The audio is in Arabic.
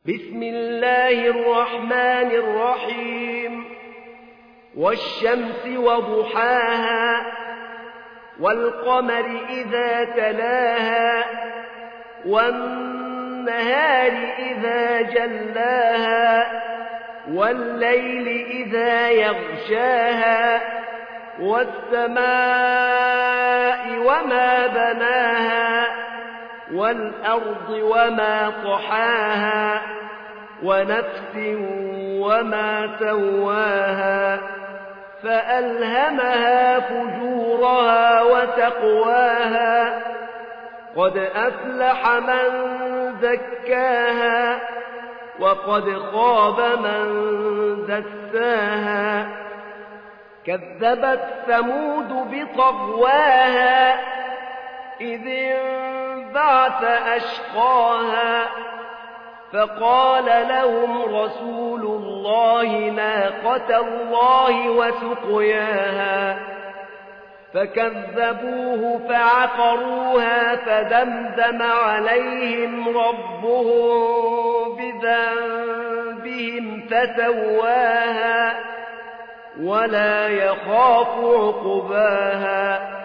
بسم الله الرحمن الرحيم والشمس وضحاها والقمر إذا تلاها والنهار إذا جلاها والليل إذا يغشاها والسماء وما بناها والأرض وما طحاها ونفس وما سواها فألهمها فجورها وتقواها قد أفلح من زكاها وقد خاب من دساها كذبت ثمود بطغواها إذ انبعث أشقاها فقال لهم رسول الله ناقة الله وسقياها فكذبوه فعقروها فدمدم عليهم ربهم بذنبهم فسواها ولا يخاف عقباها